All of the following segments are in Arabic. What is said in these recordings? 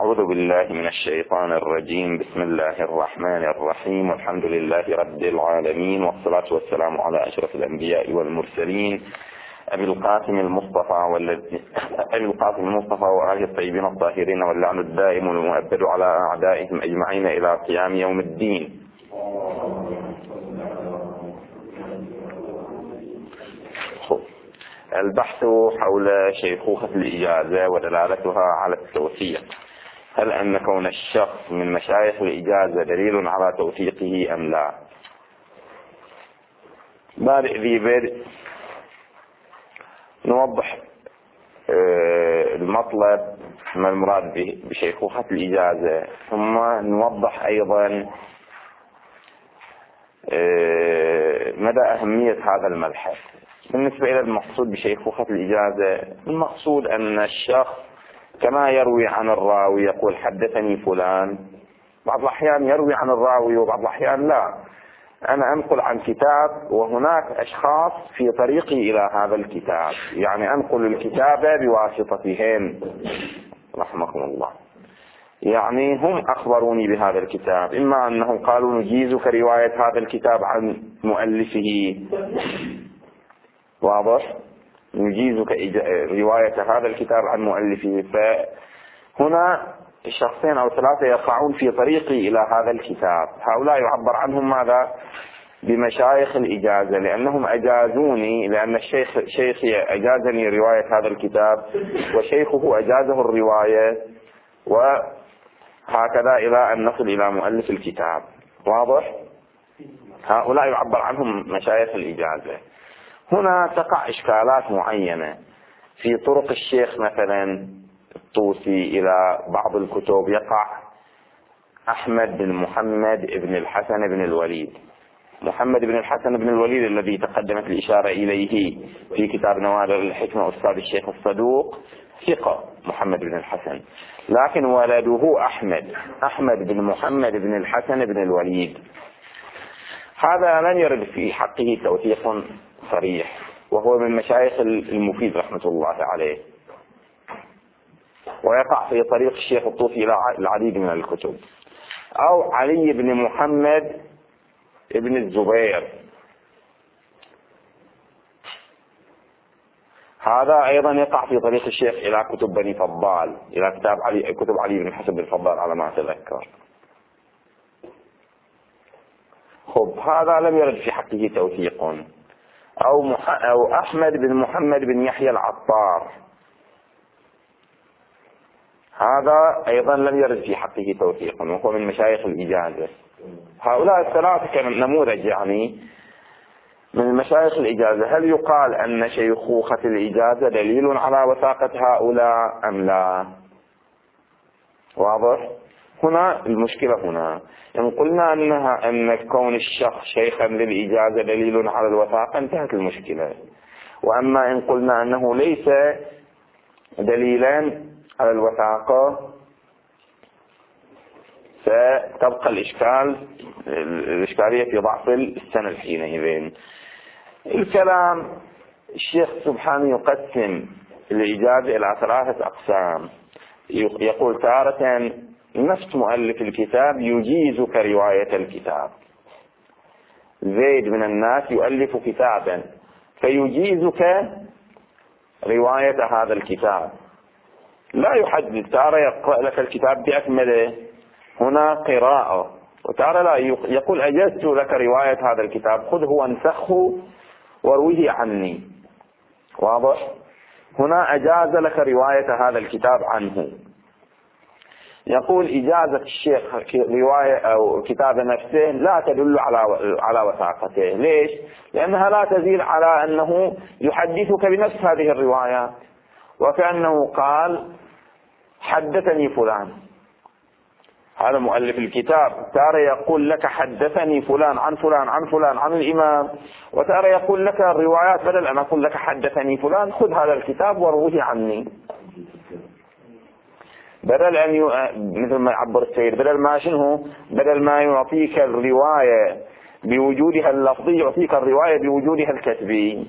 أعوذ بالله من الشيطان الرجيم. بسم الله الرحمن الرحيم، والحمد لله رب العالمين، والصلاة والسلام على أشرف الأنبياء والمرسلين أبي القاسم المصطفى وآله الطيبين الطاهرين، واللعن الدائم المؤبد على أعدائهم أجمعين إلى قيام يوم الدين. البحث حول شيخوخة الإجازة ودلالتها على التوثيق. هل أن كون الشخص من مشايخ الإجازة دليل على توثيقه أم لا؟ بادئ ذي بدء نوضح المطلب ما المراد بشيخوخة الإجازة، ثم نوضح أيضا مدى أهمية هذا المبحث. بالنسبة إلى المقصود بشيخوخة الإجازة، المقصود أن الشخص كما يروي عن الراوي يقول حدثني فلان، بعض الأحيان يروي عن الراوي وبعض الأحيان لا. أنا أنقل عن كتاب وهناك أشخاص في طريقي إلى هذا الكتاب، يعني أنقل الكتاب بواسطتهم رحمكم الله. يعني هم أخبروني بهذا الكتاب، إما أنهم قالوا نجيزك رواية هذا الكتاب عن مؤلفه، واضح، نجيزك رواية هذا الكتاب عن مؤلفه. فهنا الشخصين أو ثلاثة يقعون في طريقي إلى هذا الكتاب، هؤلاء يعبر عنهم ماذا؟ بمشايخ الإجازة، لأنهم أجازوني، لأن شيخي أجازني رواية هذا الكتاب وشيخه أجازه الرواية، وهكذا إلى أن نصل إلى مؤلف الكتاب. واضح؟ هؤلاء يعبر عنهم مشايخ الإجازة. هنا تقع إشكالات معينة في طرق الشيخ، مثلا الطوسي إلى بعض الكتب يقع أحمد بن محمد بن الحسن بن الوليد. محمد بن الحسن بن الوليد الذي تقدمت الإشارة إليه في كتاب نوادر الحكمة أستاذ الشيخ الصدوق ثقة محمد بن الحسن، لكن ولده أحمد بن محمد بن الحسن بن الوليد، هذا لن يرد في حقه توثيق صريح، وهو من مشايخ المفيد رحمة الله عليه، ويقع في طريق الشيخ الطوسي إلى العديد من الكتب. أو علي بن محمد ابن الزبير، هذا أيضا يقع في طريق الشيخ إلى كتب بني فضال، إلى كتب علي بن حسن بن فضال على ما أتذكر. هذا لم يرد في حقه توثيق. أو أحمد بن محمد بن يحيى العطار، هذا أيضا لم يرد في حقه توثيق، وهو من مشايخ الإجازة. هؤلاء الثلاثة كنموذج يعني من مشايخ الإجازة. هل يقال أن شيخوخة الإجازة دليل على وثاقة هؤلاء أم لا؟ واضح؟ هنا المشكلة. هنا إن قلنا أن كون الشخص شيخا للإجازة دليل على الوثاقة انتهت المشكلة، وأما إن قلنا أنه ليس دليلا على الوثاقة فتبقى الإشكالية في ضعف السند حينئذ. الكلام الشيخ سبحانه يقسم الإجازة إلى ثلاثة أقسام. يقول تارة نفس مؤلف الكتاب يجيزك رواية الكتاب. زيد من الناس يؤلف كتابا فيجيزك رواية هذا الكتاب، لا يحدد، تارة يقرأ لك الكتاب بأكمله، هنا قراءة، وتارة لا، يقول أجزت لك رواية هذا الكتاب، خذه وانسخه وارويه عني. واضح؟ هنا أجاز لك رواية هذا الكتاب عنه. يقول إجازة الشيخ رواية أو كتاب نفسه لا تدل على وثاقته. ليش؟ لأنها لا تزيل على أنه يحدثك بنفس هذه الروايات، وكأنه قال حدثني فلان، هذا مؤلف الكتاب، تارة يقول لك حدثني فلان عن فلان عن فلان عن الإمام، وتارة يقول لك الروايات بدل أن أقول لك حدثني فلان خذ هذا الكتاب وروه عني، بدل أن مثل ما يعبر السيد، بدل ما يعطيك الرواية بوجودها اللفظي يعطيك الرواية بوجودها الكتبي.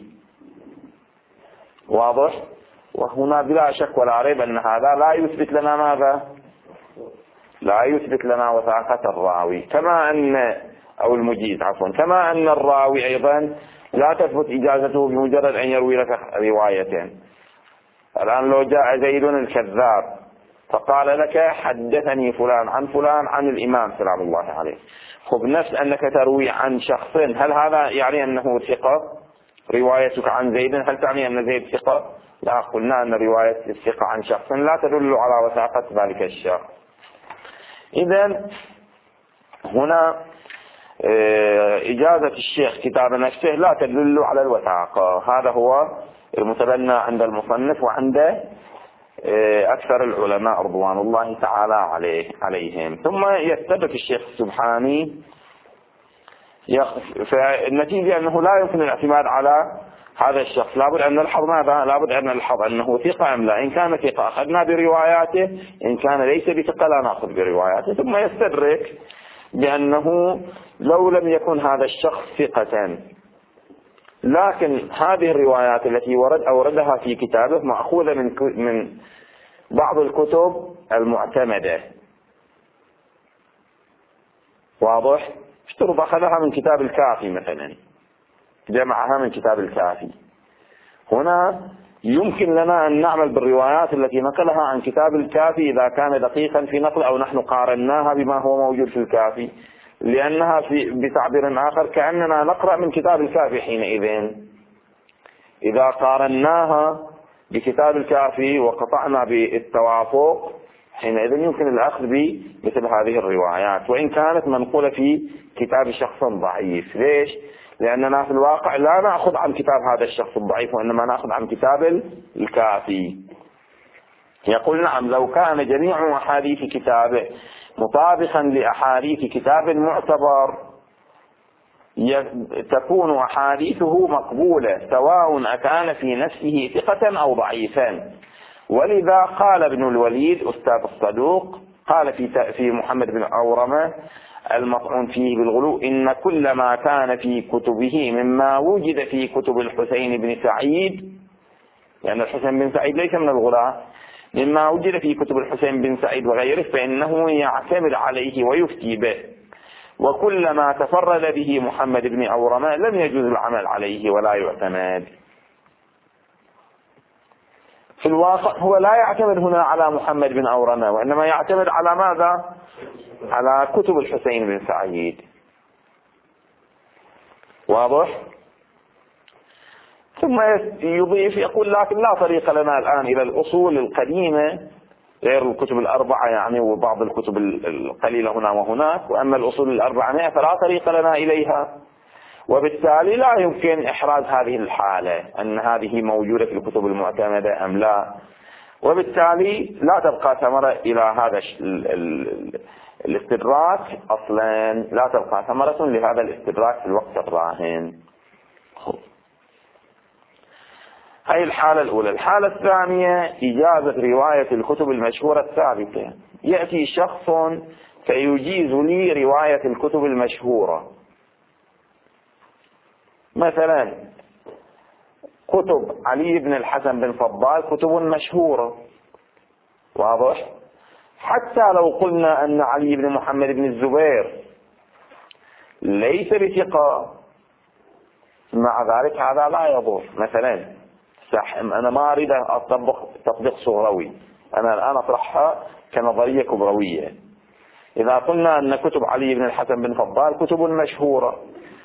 واضح؟ وهنا بلا شك ولا ريب أن هذا لا يثبت لنا ماذا؟ لا يثبت لنا وثاقة الراوي، كما أن أو المجيز عفوا، كما أن الراوي أيضا لا تثبت إجازته بمجرد أن يروي لك روايتين. الآن لو جاء زيد الكذاب فقال لك حدثني فلان عن الإمام سلام الله عليه، خب نفس أنك تروي عن شخص، هل هذا يعني أنه ثقة؟ روايتك عن زيد هل تعني أن زيد ثقة؟ لا، قلنا أن رواية الثقة عن شخص لا تدل على وثاقة ذلك الشخص. إذن هنا إجازة الشيخ كتاب نفسه لا تدل على الوثاقة، هذا هو المتبنى عند المصنف وعند أكثر العلماء رضوان الله تعالى عليهم. ثم يثبت الشيخ السبحاني فالنتيجة أنه لا يمكن الاعتماد على هذا الشخص، لابد أن نلحظ ماذا؟ لابد أن نلحظ أنه ثقة أم لا. إن كان ثقة أخذنا برواياته، إن كان ليس بثقة لا نأخذ برواياته. ثم يستدرك بأنه لو لم يكن هذا الشخص ثقة، لكن هذه الروايات التي أوردها في كتابه مأخوذة من بعض الكتب المعتمدة، واضح؟ اشترط أخذها من كتاب الكافي مثلا، جمعها من كتاب الكافي. هنا يمكن لنا أن نعمل بالروايات التي نقلها عن كتاب الكافي إذا كان دقيقا في نقل، أو نحن قارناها بما هو موجود في الكافي، لأنها بتعبير آخر كأننا نقرأ من كتاب الكافي حينئذ. إذا قارناها بكتاب الكافي وقطعنا بالتوافق، حينئذ يمكن الأخذ بمثل هذه الروايات وإن كانت منقولة في كتاب شخص ضعيف. ليش؟ لأننا في الواقع لا نأخذ عن كتاب هذا الشخص الضعيف، وإنما نأخذ عن كتاب الكافي. يقول نعم، لو كان جميع أحاديث كتابه مطابقا لأحاديث كتاب معتبر تكون أحاديثه مقبولة سواء أكان في نفسه ثقة أو ضعيفا. ولذا قال ابن الوليد أستاذ الصدوق قال في محمد بن أورمة المطعون فيه بالغلو: إن كل ما كان في كتبه مما وجد في كتب الحسين بن سعيد، لأن الحسين بن سعيد ليس من الغلاة، مما وجد في كتب الحسين بن سعيد وغيره فإنه يعتمد عليه ويفتي به، وكل ما تفرد به محمد بن أورمة لم يجوز العمل عليه ولا يعتمد. في الواقع هو لا يعتمد هنا على محمد بن أورمة، وإنما يعتمد على ماذا؟ على كتب الحسين بن سعيد. واضح؟ ثم يضيف يقول: لكن لا طريق لنا الآن إلى الأصول القديمة غير الكتب الأربعة يعني، وبعض الكتب القليلة هنا وهناك، وأما الأصول الأربعة فلا طريق لنا إليها، وبالتالي لا يمكن إحراز هذه الحالة أن هذه موجودة في الكتب المعتمدة أم لا، وبالتالي لا تبقى ثمرة إلى هذا الاستدراك. أصلا لا تبقى ثمرة لهذا الاستدراك في الوقت الراهن. هذه الحالة الأولى. الحالة الثانية إجازة رواية الكتب المشهورة الثابتة. يأتي شخص فيجيز لي رواية الكتب المشهورة، مثلا كتب علي بن الحسن بن فضال كتب مشهورة، واضح؟ حتى لو قلنا أن علي بن محمد بن الزبير ليس بثقة، مع ذلك هذا لا يضر. مثلا أنا ما أريد أطبق تطبيق صغروي، أنا الآن أطرحها كنظرية كبروية. إذا قلنا أن كتب علي بن الحسن بن فضال كتب مشهورة،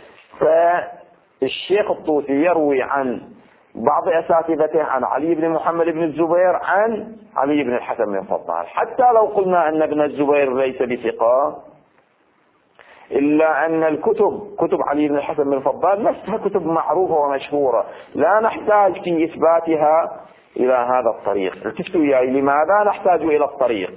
فالشيخ الطوسي يروي عن بعض أساتذته عن علي بن محمد بن الزبير عن علي بن الحسن بن فضال، حتى لو قلنا أن ابن الزبير ليس بثقة، إلا أن كتب علي بن الحسن بن فضال نفسها كتب معروفة ومشهورة، لا نحتاج في إثباتها إلى هذا الطريق. التفتوا إياي، لماذا نحتاج إلى الطريق؟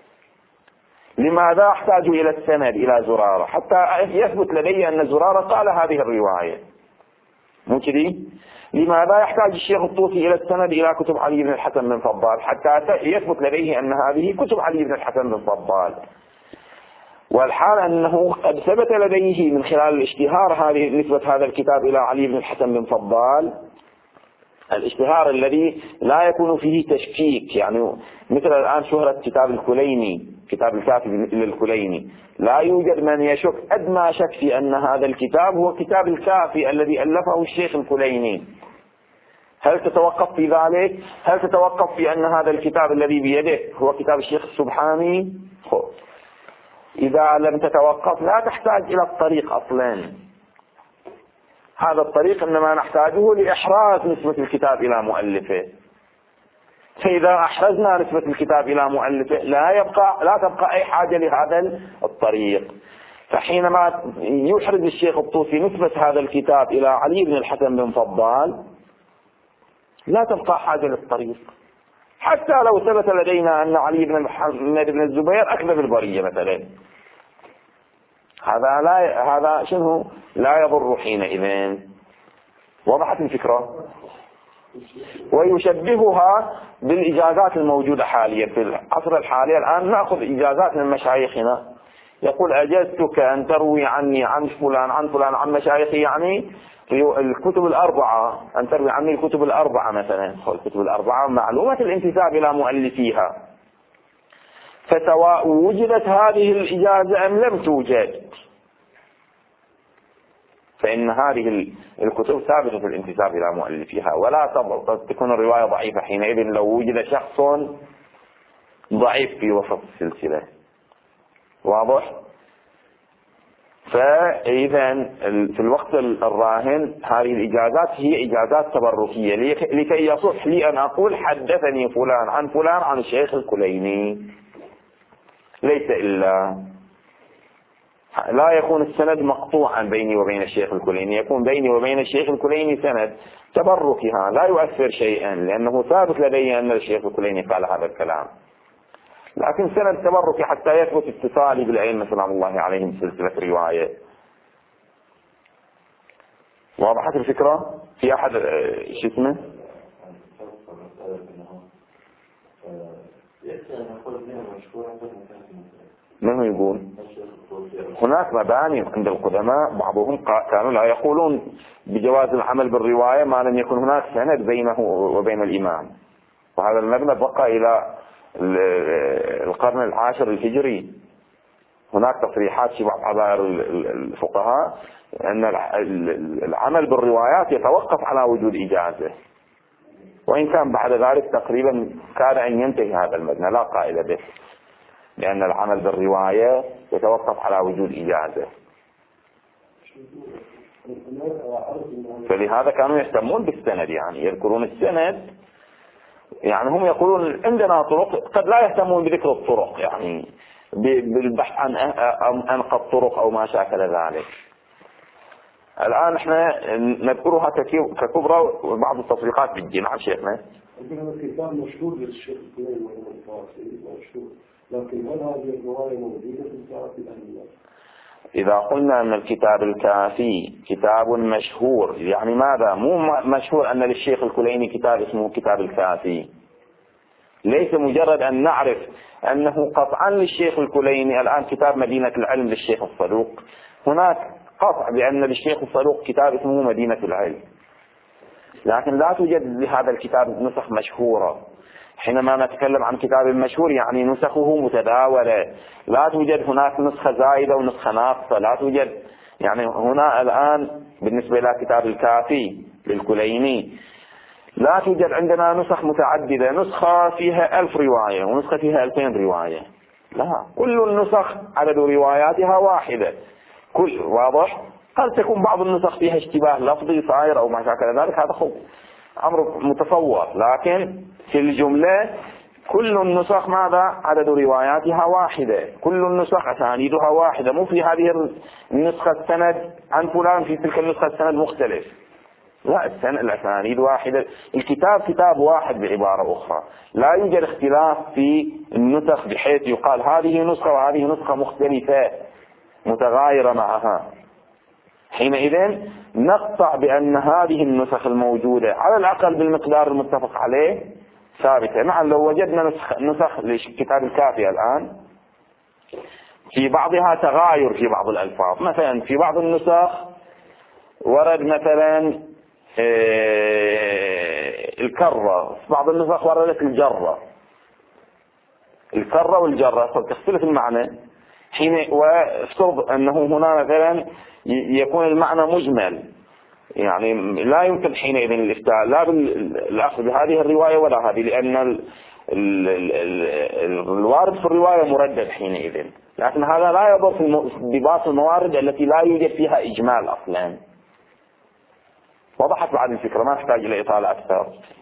لماذا أحتاج إلى السند إلى زرارة حتى يثبت لدي أن زرارة قال هذه الرواية؟ مو كذي؟ لماذا يحتاج الشيخ الطوسي إلى السند إلى كتب علي بن الحسن بن فضال حتى يثبت لديه أن هذه كتب علي بن الحسن بن فضال؟ والحال أنه قد ثبت لديه من خلال الاشتهار هذه نسبة هذا الكتاب إلى علي بن الحسن بن فضال، الاشتهار الذي لا يكون فيه تشكيك، يعني مثل الآن شهرة كتاب الكليني كتاب الكافي للكليني، لا يوجد من يشك أدنى شك في أن هذا الكتاب هو كتاب الكافي الذي ألفه الشيخ الكليني. هل تتوقف في ذلك؟ هل تتوقف في أن هذا الكتاب الذي بيده هو كتاب الشيخ السبحاني؟ إذا لم تتوقف لا تحتاج إلى الطريق أصلا. هذا الطريق إنما نحتاجه لإحراز نسبة الكتاب إلى مؤلفه، فإذا أحرزنا نسبة الكتاب إلى مؤلفه لا تبقى أي حاجة لهذا الطريق. فحينما يحرز الشيخ الطوسي نسبة هذا الكتاب إلى علي بن الحسن بن فضال لا تبقى حاجة للطريق، حتى لو ثبت لدينا أن علي بن محمد بن الزبير أكذب البرية مثلا، هذا شنو لا يضر حينئذ. وضحت الفكرة؟ ويشبهها بالإجازات الموجودة حاليا في العصر الحالي. الآن نأخذ إجازات من مشايخنا، يقول أجزتك أن تروي عني عن فلان عن فلان عن مشايخي، يعني الكتب الأربعة، أن تروي عني الكتب الأربعة مثلا. الكتب الأربعة معلومة الانتساب إلى مؤلفيها، فسواء وجدت هذه الإجازة أم لم توجد فإن هذه الكتب ثابتة في الانتساب إلى مؤلفيها، ولا تكون الرواية ضعيفة حينئذ لو وجد شخص ضعيف في وسط السلسلة. واضح؟ فإذا في الوقت الراهن هذه الإجازات هي إجازات تبركية لكي يصح لي أن أقول حدثني فلان عن الشيخ الكليني، ليس إلا لا يكون السند مقطوعا بيني وبين الشيخ الكليني، يكون بيني وبين الشيخ الكليني سند تبركها لا يؤثر شيئا لأنه ثابت لدي أن الشيخ الكليني قال هذا الكلام، لكن سند تبركي حتى يثبت اتصالي بالأئمة سلام الله عليهم سلسلة رواية. واضحت الفكرة؟ في أحد شو اسمه؟ من يقول؟ هناك مباني عند القدماء بعضهم كانوا لا يقولون بجواز العمل بالرواية ما لم يكن هناك سند بينه وبين الإمام، وهذا المبنى بقى إلى القرن العاشر الهجري. هناك تصريحات في بعض عبائر الفقهاء أن العمل بالروايات يتوقف على وجود إجازة، وإن كان بعد ذلك تقريبا كاد أن ينتهي هذا المبنى لا قائل به، لأن العمل بالرواية يتوقف على وجود إجازة. فلهذا كانوا يهتمون بالسند، يعني يذكرون السند، يعني هم يقولون عندنا طرق، قد لا يهتمون بذكر الطرق يعني بالبحث عن أنقى الطرق أو ما شاكل ذلك. الآن احنا نذكرها ككبرى وبعض التطبيقات بالدين. نعم شيخنا. الكتاب مشهور للشيخ الكليني والمنفاسي مشهور، لكن هل هذه الرواية موجودة في الكافي أم لا؟ إذا قلنا أن الكتاب الكافي كتاب مشهور، يعني ماذا؟ مو مشهور أن للشيخ الكليني كتاب اسمه كتاب الكافي، ليس مجرد أن نعرف أنه قطعا للشيخ الكليني الآن كتاب مدينة العلم للشيخ الصدوق، هناك قطع بأن للشيخ الصدوق كتاب اسمه مدينة العلم، لكن لا توجد لهذا الكتاب نسخ مشهورة. حينما نتكلم عن كتاب مشهور يعني نسخه متداولة، لا توجد هناك نسخة زائدة ونسخة ناقصة، لا توجد. يعني هنا الآن بالنسبة إلى كتاب الكافي للكليني لا توجد عندنا نسخ متعددة، نسخة فيها 1000 رواية ونسخة فيها 2000 رواية، لا، كل النسخ عدد رواياتها واحدة. كل واضح. قد تكون بعض النسخ فيها اشتباه لفظي صاير أو ما شاكل ذلك، هذا أمر متصور، لكن في الجملة كل النسخ ماذا؟ عدد رواياتها واحدة، كل النسخ أسانيدها واحدة، مو في هذه النسخة السند عن فلان في تلك النسخة السند مختلف، لا، الأسانيد واحدة، الكتاب كتاب واحد بعبارة أخرى، لا يوجد اختلاف في النسخ بحيث يقال هذه نسخة وهذه نسخة مختلفة متغايرة معها. حينئذ نقطع بأن هذه النسخ الموجودة على الأقل بالمقدار المتفق عليه ثابتة. نعم، لو وجدنا نسخ لكتاب الكافي الآن في بعضها تغاير في بعض الألفاظ، مثلا في بعض النسخ ورد مثلا الكرة، في بعض النسخ وردت الجرة، الكرة والجرة تختلف المعنى حين، وافترض أنه هنا مثلا يكون المعنى مجمل، يعني لا يمكن حينئذ الإفتاء لا بالأخذ بهذه الرواية ولا هذه، لأن الوارد في الرواية مردد حينئذ، لكن هذا لا يضر في انضباط الموارد التي لا يوجد فيها إجمال أصلا. وضحت بعد الفكرة، ما تحتاج إلى إطالة أكثر.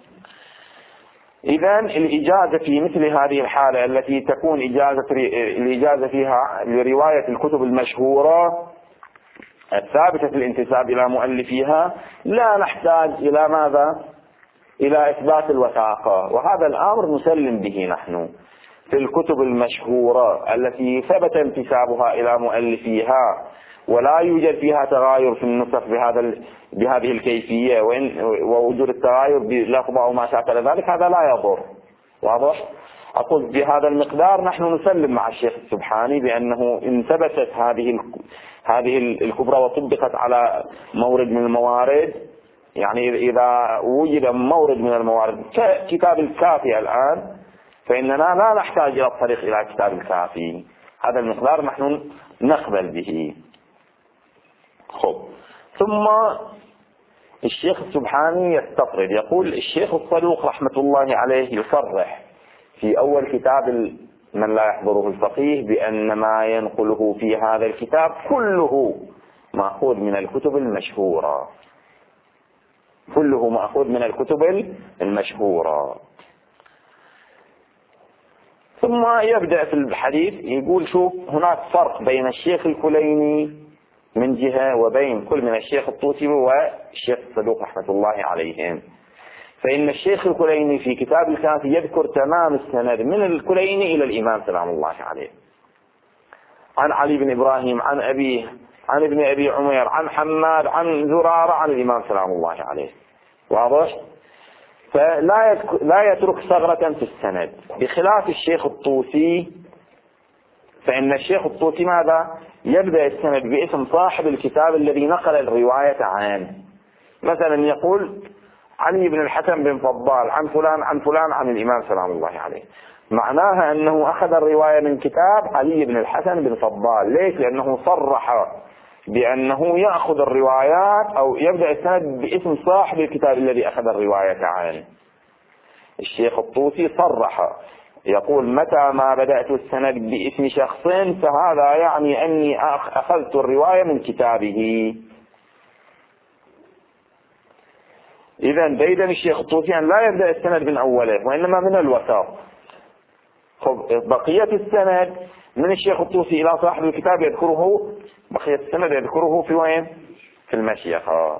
إذن الإجازة في مثل هذه الحالة التي تكون الإجازة فيها لرواية الكتب المشهورة الثابتة الانتساب إلى مؤلفيها، لا نحتاج إلى ماذا؟ إلى إثبات الوثاقة، وهذا الأمر نسلم به نحن في الكتب المشهورة التي ثبت انتسابها إلى مؤلفيها ولا يوجد فيها تغاير في النسخ بهذه الكيفية، ووجود التغاير بلفظة أو ما شابه ذلك هذا لا يضر. واضح؟ أقول بهذا المقدار نحن نسلم مع الشيخ السبحاني بأنه إن ثبتت هذه الكبرى وطبقت على مورد من الموارد، يعني إذا وجد مورد من الموارد ككتاب الكافي الآن، فإننا لا نحتاج إلى الطريق إلى كتاب الكافي. هذا المقدار نحن نقبل به. خب، ثم الشيخ السبحاني يستطرد، يقول الشيخ الصدوق رحمة الله عليه يصرح في أول كتاب من لا يحضره الفقيه بأن ما ينقله في هذا الكتاب كله مأخوذ من الكتب المشهورة، كله مأخوذ من الكتب المشهورة. ثم يبدأ في الحديث يقول شوف هناك فرق بين الشيخ الكليني من جهة وبين كل من الشيخ الطوسي والشيخ الصدوق رحمة الله عليهم. فإن الشيخ الكليني في كتاب الكافي يذكر تمام السند من الكليني إلى الإمام سلام الله عليه، عن علي بن إبراهيم عن أبيه عن ابن أبي عمير عن حماد عن زرارة عن الإمام سلام الله عليه. واضح؟ فلا يترك ثغرة في السند، بخلاف الشيخ الطوسي، فإن الشيخ الطوسي ماذا؟ يبدأ السند باسم صاحب الكتاب الذي نقل الرواية عنه، مثلا يقول علي بن الحسن بن فضال عن فلان عن فلان عن الإمام سلام الله عليه، معناها أنه أخذ الرواية من كتاب علي بن الحسن بن فضال. ليش؟ لأنه صرح بأنه يأخذ الروايات أو يبدأ السند باسم صاحب الكتاب الذي أخذ الرواية عنه. الشيخ الطوسي صرح يقول متى ما بدأت السند باسم شخص فهذا يعني أني أخذت الرواية من كتابه. إذا بيد الشيخ الطوسي أن لا يبدأ السند من أوله وإنما من الوسط. بقية السند من الشيخ الطوسي إلى صاحب الكتاب يذكره، بقية السند يذكره في وين؟ في المشيخة.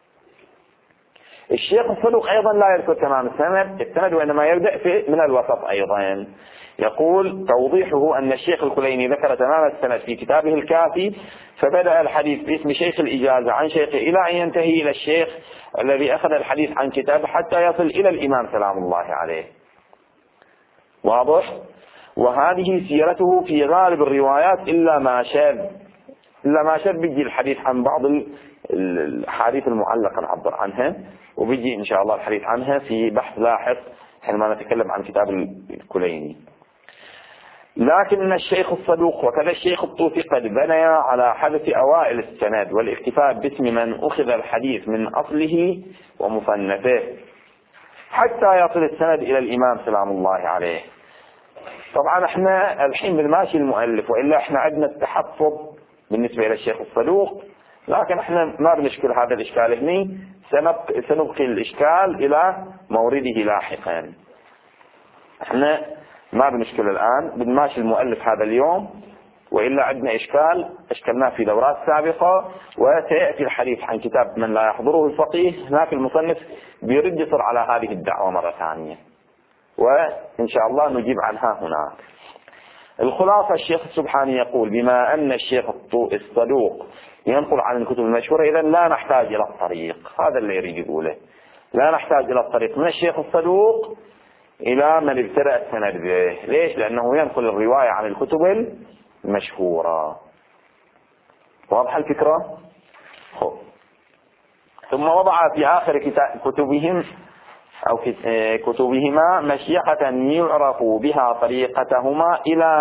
الشيخ الصدوق أيضا لا يذكر تمام السند وإنما يبدأ من الوسط أيضا. يقول توضيحه أن الشيخ الكليني ذكر تمام السند في كتابه الكافي، فبدأ الحديث باسم شيخ الإجازة عن شيخه إلى أن ينتهي إلى الشيخ الذي أخذ الحديث عن كتابه حتى يصل إلى الإمام سلام الله عليه. واضح؟ وهذه سيرته في غالب الروايات إلا ما شذ بيجي الحديث عن بعض الحديث المعلقة نعبر عنها، وبيجي إن شاء الله الحديث عنها في بحث لاحق حينما نتكلم عن كتاب الكليني. لكن الشيخ الصدوق وكذا الشيخ الطوسي قد بنيا على حذف أوائل السند والاكتفاء باسم من أخذ الحديث من أصله ومصنفه حتى يصل السند إلى الإمام سلام الله عليه. طبعا احنا الحين بالماشي المؤلف، وإلا احنا عندنا التحفظ بالنسبة إلى الشيخ الصدوق، لكن احنا ما بنشكل هذا الإشكال هني، سنبقي الإشكال إلى مورده لاحقا. احنا ما بنشكل الآن بالماشي المؤلف هذا اليوم، وإلا عندنا إشكال أشكلناه في دورات سابقة، وسيأتي الحديث عن كتاب من لا يحضره الفقيه. هناك المصنف بيرد يصر على هذه الدعوة مرة ثانية، وإن شاء الله نجيب عنها هناك. الخلاصة الشيخ السبحاني يقول بما أن الشيخ الصدوق ينقل عن الكتب المشهورة إذا لا نحتاج إلى الطريق. هذا اللي يريد يقوله، لا نحتاج إلى الطريق من الشيخ الصدوق إلى من ابتدأ السند به. ليش؟ لأنه ينقل الرواية عن الكتب المشهورة. واضح الفكرة؟ ثم وضع في آخر كتبهم أو كتبهما مشيخة يعرف بها طريقتهما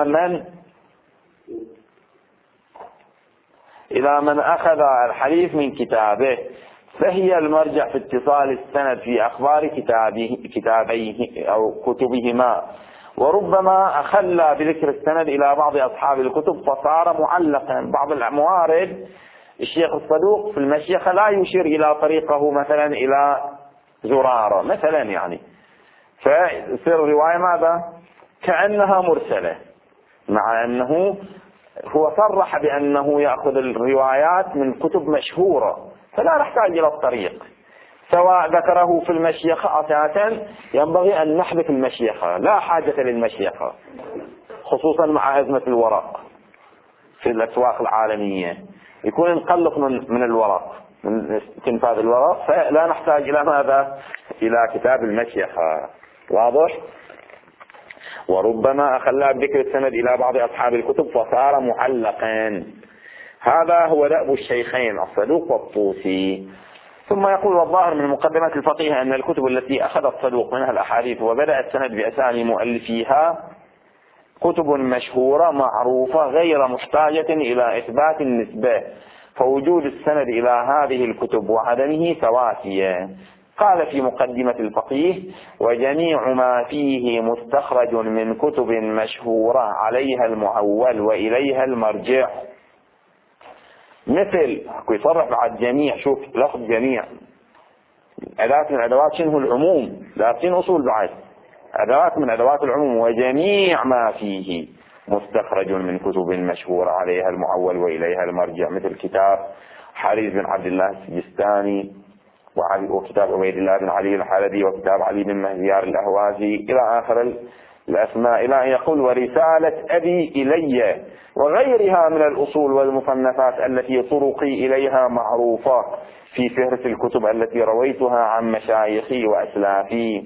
إلى من أخذ الحديث من كتابه، فهي المرجع في اتصال السند في أخبار كتابيه أو كتبهما. وربما أخلى بذكر السند إلى بعض أصحاب الكتب فصار معلقا. بعض الموارد الشيخ الصدوق في المشيخة لا يشير إلى طريقه مثلا إلى زرارة مثلا يعني، فيصير الرواية ماذا؟ كأنها مرسلة، مع أنه هو صرح بأنه يأخذ الروايات من كتب مشهورة، فلا نحتاج إلى الطريق. سواء ذكره في المشيخة أساسا ينبغي أن نحذف المشيخة، لا حاجة للمشيخة، خصوصا مع أزمة الورق في الأسواق العالمية، يكون نقلق من الورق، من تنفاذ الورق، فلا نحتاج إلى ماذا؟ إلى كتاب المشيخة. واضح؟ وربما أخلى بذكر السند إلى بعض أصحاب الكتب فصار معلقا. هذا هو دأب الشيخين الصدوق والطوسي. ثم يقول: والظاهر من مقدمة الفقيه أن الكتب التي أخذ الصدوق منها الأحاديث وبدأ السند بأسامي مؤلفيها كتب مشهورة معروفة غير محتاجة إلى إثبات النسبة، فوجود السند إلى هذه الكتب وعدمه سواسية. قال في مقدمة الفقيه: وجميع ما فيه مستخرج من كتب مشهورة عليها المعول وإليها المرجع. مثل يصرح بعد جميع، شوف لفظ جميع، أداة من أدوات شنه العموم، لكن أصول بعد أدوات من أدوات العموم. وجميع ما فيه مستخرج من كتب مشهورة عليها المعول وإليها المرجع، مثل كتاب حريز بن عبد الله السجستاني، وكتاب عبيد الله بن علي الحلبي، وكتاب علي بن مهزيار الأهوازي، إلى آخر الأسماء، إلى أن يقول: ورسالة أبي إلي، وغيرها من الأصول والمصنفات التي طرقي إليها معروفة في فهرس الكتب التي رويتها عن مشايخي وأسلافي.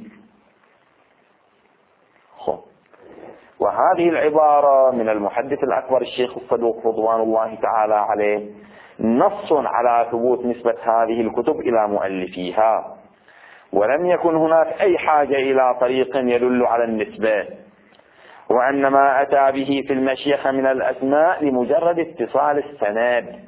وهذه العبارة من المحدث الأكبر الشيخ الصدوق رضوان الله تعالى عليه نص على ثبوت نسبة هذه الكتب إلى مؤلفيها، ولم يكن هناك أي حاجة إلى طريق يدل على النسبة، وأنما أتى به في المشيخة من الأسماء لمجرد اتصال السند.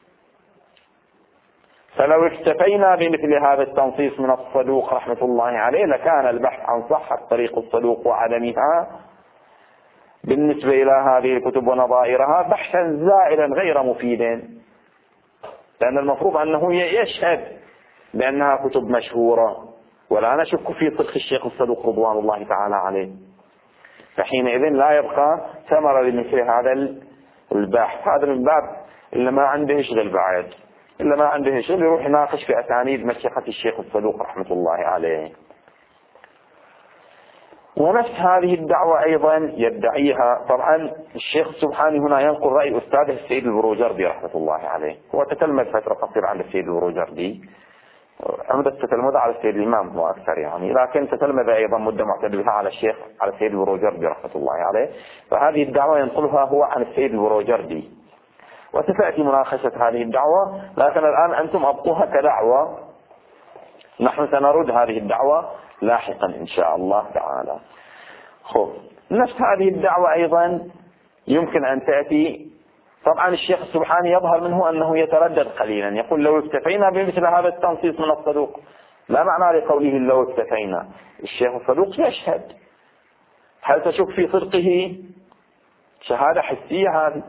فلو اكتفينا بمثل هذا التنصيص من الصدوق رحمة الله عليه لكان البحث عن صحة طريق الصدوق وعدمها بالنسبة إلى هذه الكتب ونظائرها بحثا زائلا غير مفيدا، لأن المفروض أنه يشهد بأنها كتب مشهورة، ولا نشك في صدق الشيخ الصدوق رضوان الله تعالى عليه. فحينئذ لا يبقى ثمرة لمثل هذا البحث. هذا الباب إلا ما عنده شغل بعد، إلا ما عنده شغل يروح يناقش في أسانيد مشيخة الشيخ الصدوق رحمة الله عليه. ونفس هذه الدعوة أيضا يدعيها طبعا الشيخ السبحاني هنا ينقل رأي أستاذه السيد البروجردي رحمة الله عليه. هو تتلمذ فترة قصيرة عند السيد البروجردي، عمدة تتلمذ على السيد الإمام هو أكثر يعني، لكن تتلمذ أيضا مدة معتد بها على الشيخ على السيد البروجردي رحمة الله عليه. فهذه الدعوة ينقلها هو عن السيد البروجردي، وستأتي مناقشة هذه الدعوة، لكن الآن أنتم أبقوها كدعوة، نحن سنرد هذه الدعوة لاحقا إن شاء الله تعالى. نفس هذه الدعوة أيضا يمكن أن تأتي. طبعا الشيخ السبحاني يظهر منه أنه يتردد قليلا، يقول: لو اكتفينا بمثل هذا التنصيص من الصدوق، لا معنى لقوله لو اكتفينا. الشيخ الصدوق يشهد، هل تشك في صدقه؟ شهادة حسية هذه،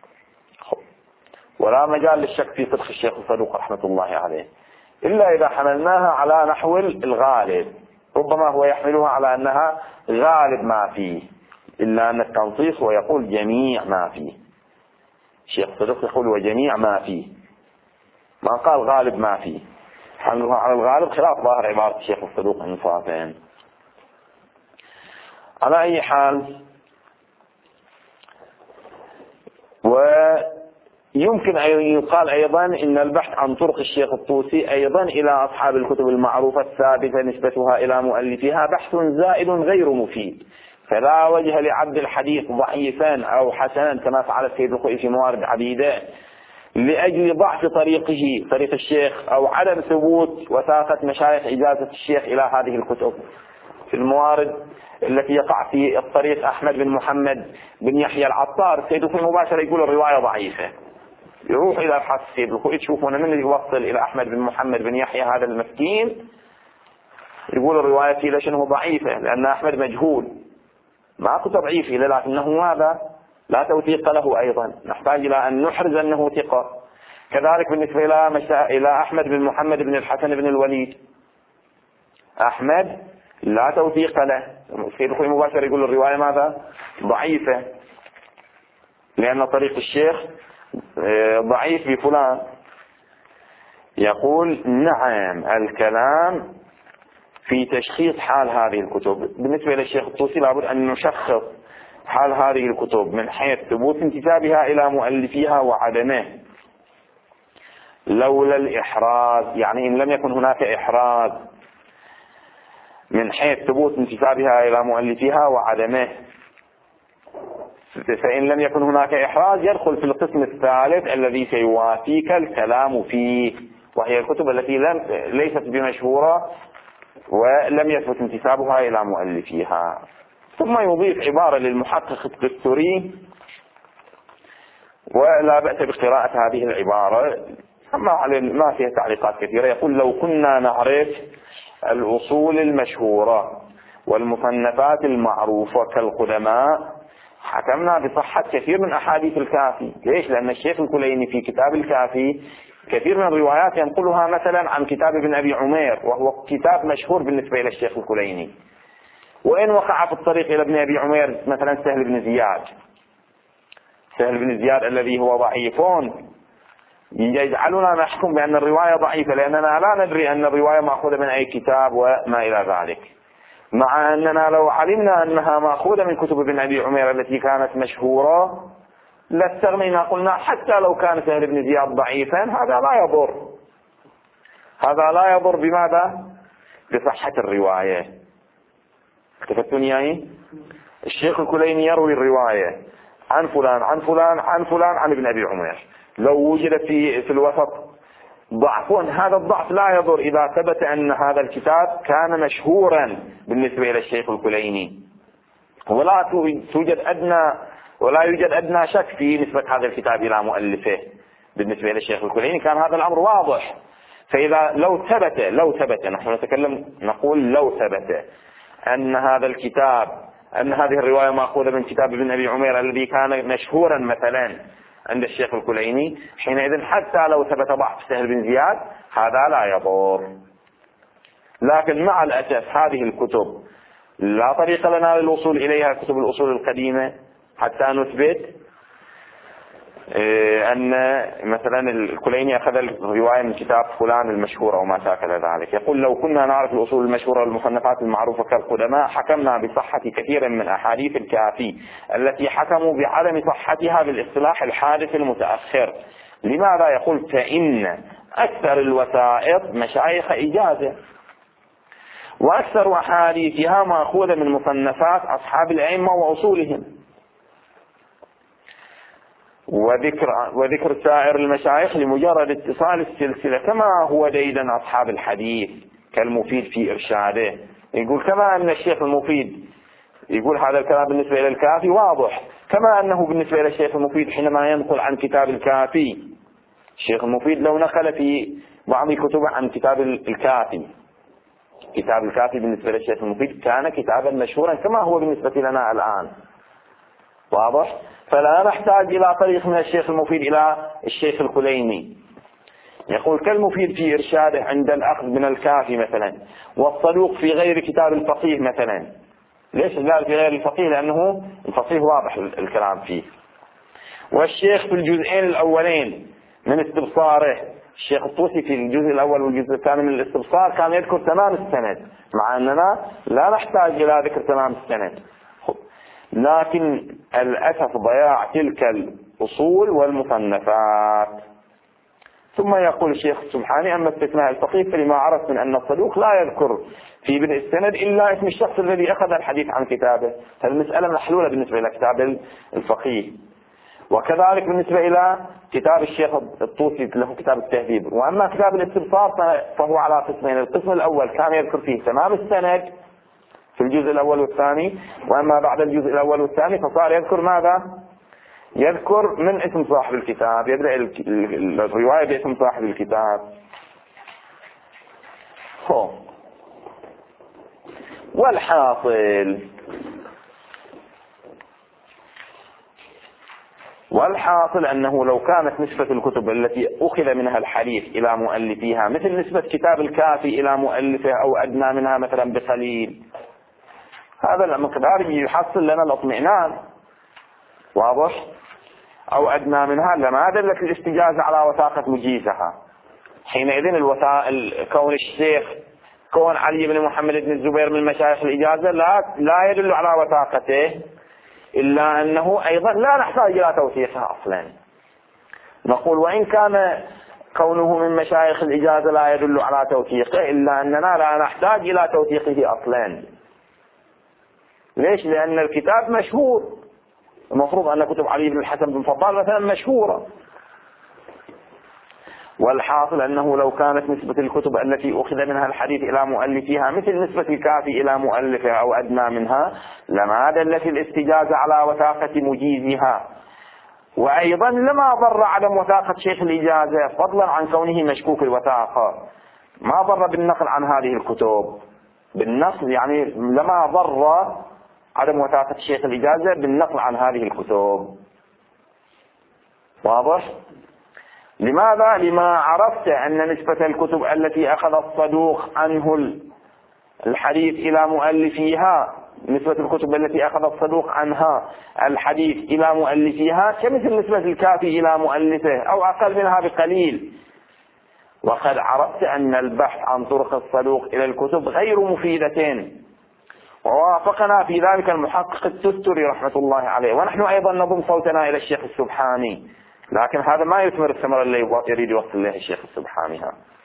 ولا مجال للشك في صدق الشيخ الصدوق رحمة الله عليه إلا إذا حملناها على نحو الغالب. ربما هو يحملها على أنها غالب ما فيه، إلا أن التنصيص ويقول جميع ما فيه. الشيخ الصدوق يقول وجميع ما فيه، ما قال غالب ما فيه. حملها على الغالب خلاف ظاهر عبارة الشيخ الصدوق إنصافا. على أي حال، ويمكن أن يقال أيضا إن البحث عن طرق الشيخ الطوسي أيضا إلى أصحاب الكتب المعروفة الثابتة نسبتها إلى مؤلفها بحث زائد غير مفيد، فلا وجه لعبد الحديث ضعيفا أو حسنا كما فعل السيد الخوئي في موارد عديدة لأجل ضعف طريقه طريق الشيخ أو عدم ثبوت وثاقة مشايخ إجازة الشيخ إلى هذه الكتب. في الموارد التي يقع في الطريق أحمد بن محمد بن يحيى العطار، السيد الخوئي مباشرة يقول الرواية ضعيفة. يروح إلى أبحاث السيد الخوئي تشوفون من اللي يوصل إلى أحمد بن محمد بن يحيى هذا المسكين، يقول الرواية فيه لشنه ضعيفة لأن أحمد مجهول، ما أكو تضعيف إليه، لكنه ماذا؟ لا توثيق له أيضا، نحتاج إلى أن نحرز أنه ثقة. كذلك بالنسبة إلى أحمد بن محمد بن الحسن بن الوليد، أحمد لا توثيق له، السيد الخوئي مباشر يقول الرواية ماذا؟ ضعيفة، لأن طريق الشيخ ضعيف بفلان. يقول نعم الكلام في تشخيص حال هذه الكتب. بالنسبة للشيخ الطوسي لابد أن نشخص حال هذه الكتب من حيث ثبوت انتسابها إلى مؤلفيها وعدمه، لولا الإحراز، يعني إن لم يكن هناك إحراز من حيث ثبوت انتسابها إلى مؤلفيها وعدمه، فإن لم يكن هناك إحراز يدخل في القسم الثالث الذي سيوافيك الكلام فيه، وهي الكتب التي ليست بمشهورة ولم يثبت انتسابها إلى مؤلفيها. ثم يضيف عبارة للمحقق الدستوري ولا بأس بقراءة هذه العبارة، ما فيها تعليقات كثيرة. يقول لو كنا نعرف الأصول المشهورة والمصنفات المعروفة كالقدماء حكمنا بصحة كثير من أحاديث الكافي. ليش؟ لأن الشيخ الكليني في كتاب الكافي كثير من الروايات ينقلها مثلا عن كتاب ابن أبي عمير، وهو كتاب مشهور بالنسبة إلى الشيخ الكليني. وإن وقع في الطريق إلى ابن أبي عمير مثلا سهل بن زياد الذي هو ضعيفون، يجعلنا نحكم بأن الرواية ضعيفة لأننا لا ندري أن الرواية مأخوذة من أي كتاب وما إلى ذلك، مع أننا لو علمنا أنها مأخوذة من كتب ابن أبي عمير التي كانت مشهورة لاستغنينا، قلنا حتى لو كان سهل بن زياد ضعيفا هذا لا يضر بماذا؟ بصحة الرواية. اختفتون يعني الشيخ الكليني يروي الرواية عن فلان عن فلان عن فلان عن ابن أبي عمير، لو وجد في الوسط ضعف، هذا الضعف لا يضر إذا ثبت أن هذا الكتاب كان مشهورا بالنسبة إلى الشيخ الكليني، ولا يوجد أدنى شك في نسبة هذا الكتاب إلى مؤلفه. بالنسبة إلى الشيخ الكليني كان هذا الأمر واضح. فإذا لو ثبت نحن نقول لو ثبت أن هذا الكتاب، أن هذه الرواية مأخوذة من كتاب ابن أبي عمير الذي كان مشهورا مثلا عند الشيخ الكليني، حينئذ حتى لو ثبت ضعف سهل بن زياد هذا لا يضر. لكن مع الأسف هذه الكتب لا طريق لنا للوصول إليها، كتب الأصول القديمة، حتى نثبت أن مثلا الكليني أخذ الرواية من كتاب فلان المشهور أو ما شاكل ذلك. يقول لو كنا نعرف الأصول المشهورة والمصنفات المعروفة كالقدماء حكمنا بصحة كثير من أحاديث الكافي التي حكموا بعدم صحتها بالاصطلاح الحادث المتأخر. لماذا؟ يقول فإن أكثر الوسائط مشايخ إجازة، وأكثر أحاديثها مأخوذة من مصنفات أصحاب الأئمة وأصولهم، وذكر سائر المشايخ لمجرد اتصال السلسلة، كما هو ديدا أصحاب الحديث كالمفيد في إرشاده. يقول كما أن الشيخ المفيد يقول هذا الكلام بالنسبة إلى الكافي واضح، كما أنه بالنسبة إلى الشيخ المفيد حينما ينقل عن كتاب الكافي، الشيخ المفيد لو نقل في بعض كتبه عن كتاب الكافي، كتاب الكافي بالنسبة للشيخ المفيد كان كتابا مشهورا كما هو بالنسبة لنا الآن، واضح؟ فلا نحتاج إلى طريق من الشيخ المفيد إلى الشيخ الكليني. يقول كالمفيد في إرشاده عند الأخذ من الكافي مثلا، والصدوق في غير كتاب الفقيه مثلا. ليش قال في غير الفقيه؟ لأنه الفقيه واضح الكلام فيه. والشيخ في الجزئين الأولين من استبصاره، الشيخ الطوسي في الجزء الأول والجزء الثاني من الاستبصار كان يذكر تمام السند، مع أننا لا نحتاج إلى ذكر تمام السند، لكن الأسف ضياع تلك الأصول والمصنفات. ثم يقول الشيخ السبحاني أما استثناء الفقيه فلما عرف من أن الصدوق لا يذكر في بدء السند إلا اسم الشخص الذي أخذ الحديث عن كتابه. فالمسألة محلولة بالنسبة إلى كتاب الفقيه. وكذلك بالنسبة إلى كتاب الشيخ الطوسي له كتاب التهذيب. وأما كتاب الاستبصار فهو على قسمين. القسم الأول كان يذكر فيه تمام السند في الجزء الأول والثاني، وأما بعد الجزء الأول والثاني فصار يذكر ماذا؟ يذكر من اسم صاحب الكتاب، يبدأ الرواية باسم صاحب الكتاب. والحاصل أنه لو كانت نسبة الكتب التي أخذ منها الحديث إلى مؤلفيها مثل نسبة كتاب الكافي إلى مؤلفه أو أدنى منها مثلا بقليل، هذا المقدار يحصل لنا الاطمئنان، واضح؟ أو أدنى منها لما دلت الاستجازة على وثاقة مجيزها. حينئذ كون الشيخ كون علي بن محمد بن الزبير من مشايخ الإجازة لا يدل على وثاقته، إلا أنه أيضا لا نحتاج إلى توثيقها أصلا. نقول وإن كان كونه من مشايخ الإجازة لا يدل على توثيقه، إلا أننا لا نحتاج إلى توثيقه أصلا. ليش؟ لأن الكتاب مشهور، المفروض أن كتب علي بن الحسن بن فضال مثلا مشهورة. والحاصل أنه لو كانت نسبة الكتب التي أخذ منها الحديث إلى مؤلفيها مثل نسبة الكافي إلى مؤلفه أو أدنى منها لما دلت الاستجازة على وثاقة مجيزها. وأيضا لما ضر عدم وثاقة شيخ الإجازة فضلا عن كونه مشكوك الوثاقة، ما ضر بالنقل عن هذه الكتب بالنقل، يعني لما ضر عدم وثاقة شيخ الإجازة بالنقل عن هذه الكتب. واضح؟ لماذا؟ لما عرفت أن نسبة الكتب التي أخذ الصدوق عنه الحديث إلى مؤلفيها، نسبة الكتب التي أخذ الصدوق عنها الحديث إلى مؤلفيها كمثل نسبة الكافي إلى مؤلفه أو أقل منها بقليل. وقد عرفت أن البحث عن طرق الصدوق إلى الكتب غير مفيدة، ووافقنا في ذلك المحقق التستري رحمة الله عليه، ونحن أيضا نضم صوتنا إلى الشيخ السبحاني، لكن هذا ما يثمر الثمرة اللي يريد يوصل له الشيخ السبحاني،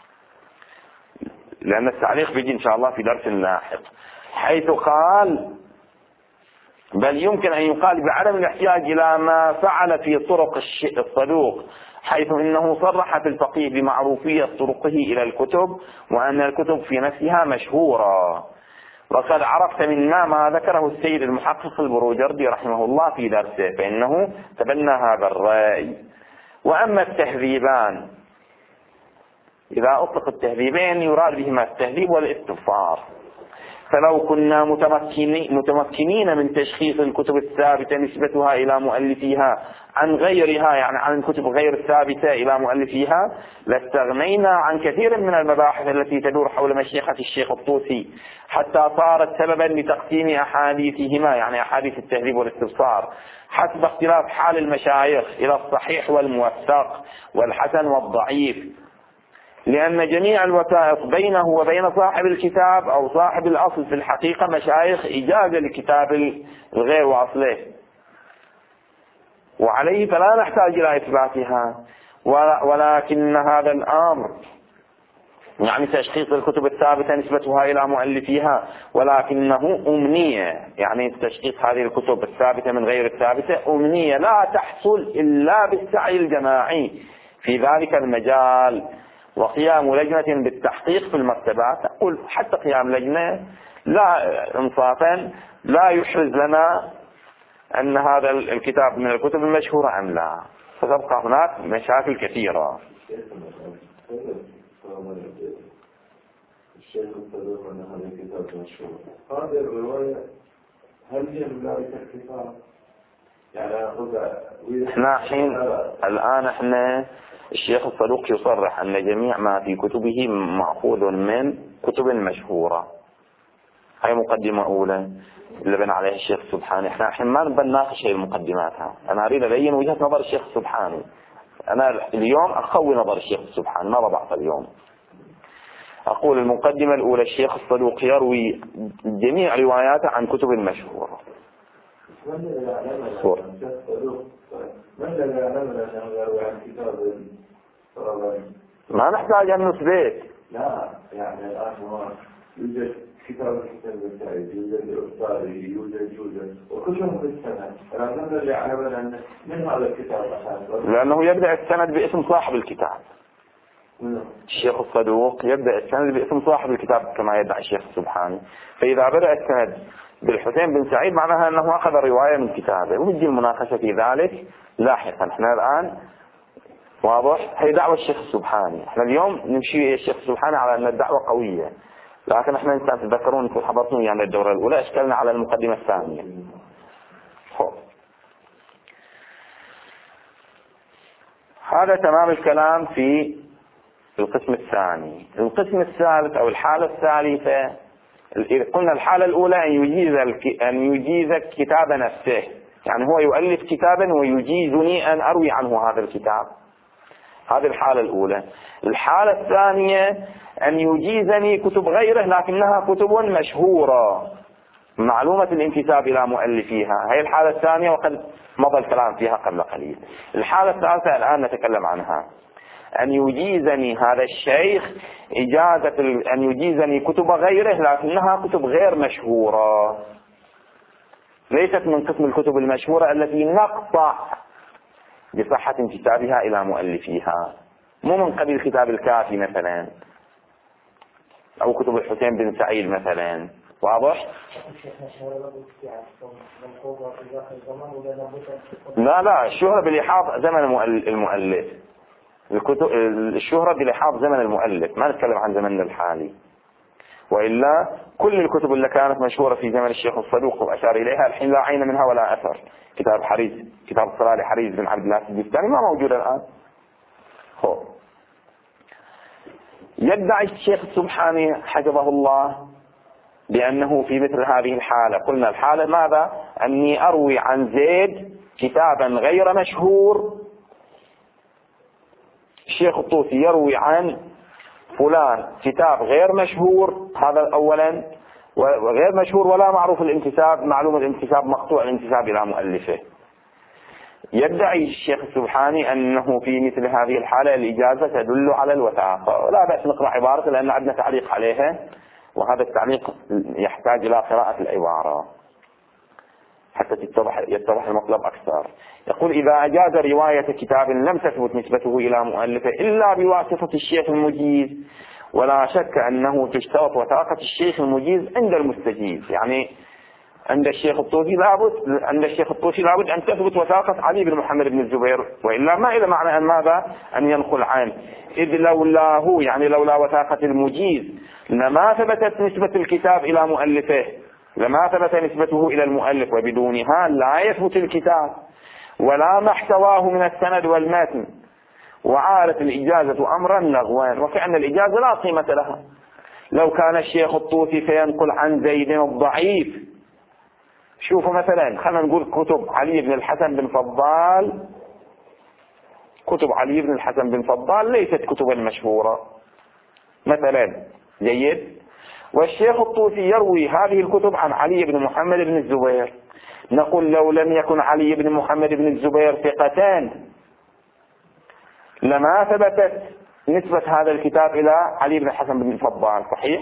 لأن التعليق بيجي إن شاء الله في درس لاحق، حيث قال بل يمكن أن يقال بعدم الاحتياج إلى ما فعل في طرق الصدوق، حيث إنه صرح في الفقيه بمعروفية طرقه إلى الكتب وأن الكتب في نفسها مشهورة. وقد عرفت من ما ذكره السيد المحقق البروجردي رحمه الله في درسه، فإنه تبنى هذا الرأي. وأما التهذيبان، إذا أطلق التهذيبين يراد بهما التهذيب والاستغفار، فلو كنا متمكنين من تشخيص الكتب الثابتة نسبتها إلى مؤلفيها عن غيرها، يعني عن الكتب غير الثابتة إلى مؤلفيها، لاستغنينا عن كثير من المباحث التي تدور حول مشيخة الشيخ الطوسي، حتى صارت سببا لتقسيم أحاديثهما، يعني أحاديث التهذيب والاستبصار، حسب اختلاف حال المشايخ إلى الصحيح والموثق والحسن والضعيف، لأن جميع الوثائق بينه وبين صاحب الكتاب أو صاحب الأصل في الحقيقة مشايخ إجازة لكتاب الغير وأصله، وعليه فلا نحتاج إلى إثباتها. ولكن هذا الأمر، يعني تشخيص الكتب الثابتة نسبتها إلى مؤلفيها، ولكنه أمنية، يعني تشخيص هذه الكتب الثابتة من غير الثابتة أمنية لا تحصل إلا بالسعي الجماعي في ذلك المجال، وقيام لجنة بالتحقيق في المكتبات. أقول حتى قيام لجنة لا إنصافا لا يحرز لنا أن هذا الكتاب من الكتب المشهورة أم لا، فتبقى هناك مشاكل كثيرة. الشيخ الصدوق أن هذا الكتاب مشهور، هذه الرواية هل هي من ذلك الكتاب؟ يعني الآن الشيخ الصدوق يصرح أن جميع ما في كتبه مأخوذ من كتب مشهورة. هاي مقدمة أولى اللي بنى عليها الشيخ السبحاني. احنا ما بنناقش هاي المقدمات، أنا أريد أبين وجهة نظر الشيخ السبحاني. أنا اليوم أقوي نظر الشيخ السبحاني، ما بضعف اليوم. أقول المقدمة الأولى، الشيخ الصدوق يروي جميع رواياته عن كتب مشهورة. ما نحتاج أن نثبت. لا يعني الآن يوجد كتاب الحسين بن سعيد يوجد الأستاذي يوجد وكلهم بالسند. أنا نظر يعلمون أن من هذا الكتاب أساسا لأنه يبدأ السند باسم صاحب الكتاب. الشيخ الصدوق يبدأ السند باسم صاحب الكتاب كما يدعي الشيخ السبحاني. فإذا بدأ السند بالحسين بن سعيد معناها أنه أخذ الرواية من كتابه، ويجي المناقشة في ذلك لاحقا. احنا الآن واضح هي دعوة الشيخ السبحاني. احنا اليوم نمشي الشيخ السبحاني على أن الدعوة قوية، لكن احنا إنسان تذكرون انتم حضرتوني يعني الدورة الأولى اشكلنا على المقدمة الثانية. هذا تمام الكلام في القسم الثاني. القسم الثالث أو الحالة الثالثة، قلنا الحالة الأولى أن يجيز الكتاب نفسه، يعني هو يؤلف كتابا ويجيزني أن أروي عنه هذا الكتاب. هذه الحالة الأولى. الحالة الثانية أن يجيزني كتب غيره لكنها كتب مشهورة معلومة الانتساب إلى مؤلفيها. هي الحالة الثانية وقد مضى الكلام فيها قبل قليل. الحالة الثالثة الآن نتكلم عنها، أن يجيزني هذا الشيخ أن يجيزني كتب غيره لكنها كتب غير مشهورة، ليست من قسم الكتب المشهورة التي نقطع بصحة انتسابها إلى مؤلفيها، مو من قبيل كتاب الكافي مثلا أو كتب الحسين بن سعيد مثلا. واضح؟ لا الشهرة بلحاظ زمن المؤلف. الشهرة بلحاظ زمن المؤلف، ما نتكلم عن زمننا الحالي. وإلا كل الكتب اللي كانت مشهورة في زمن الشيخ الصدوق وأشار إليها الحين لا عين منها ولا أثر. كتاب حريز، كتاب الصلاة لحريز بن عبد الله السجستاني ما موجود الآن. يدعي الشيخ السبحاني حفظه الله بأنه في مثل هذه الحالة، قلنا الحالة ماذا؟ أني أروي عن زيد كتابا غير مشهور. الشيخ الطوسي يروي عن فلان كتاب غير مشهور، هذا أولا، وغير مشهور ولا معروف الانتساب، معلوم الانتساب، مقطوع الانتساب إلى مؤلفه. يدعي الشيخ السبحاني أنه في مثل هذه الحالة الإجازة تدل على الوثاقة. ولا بأس نقرأ عبارة لأن عندنا تعليق عليها، وهذا التعليق يحتاج إلى قراءة العبارة حتى يتضح المطلب أكثر. يقول: إذا أجاز رواية كتاب لم تثبت نسبته إلى مؤلفه إلا بواسطة الشيخ المجيز، ولا شك أنه تشترط وثاقة الشيخ المجيز عند المستجيز. يعني عند الشيخ الطوسي لابد أن تثبت وثاقة علي بن محمد بن الزبير، وإلا ما إلى معنى أن ماذا؟ أن ينقل عنه. إذ لولاه، يعني لولا وثاقة المجيز، لما ثبتت نسبة الكتاب إلى مؤلفه، لما ثبت نسبته إلى المؤلف، وبدونها لا يثبت الكتاب ولا ما احتواه من السند والمتن، وعارت الإجازة أمرا لغوا، وكأن الإجازة لا قيمة لها. لو كان الشيخ الطوسي فينقل عن زيد الضعيف، شوفوا مثلا خلينا نقول كتب علي بن الحسن بن فضال، كتب علي بن الحسن بن فضال ليست كتبا مشهورة مثلا، جيد، والشيخ الطوسي يروي هذه الكتب عن علي بن محمد بن الزبير. نقول لو لم يكن علي بن محمد بن الزبير ثقتان لما ثبتت نسبة هذا الكتاب إلى علي بن الحسن بن فضال، صحيح؟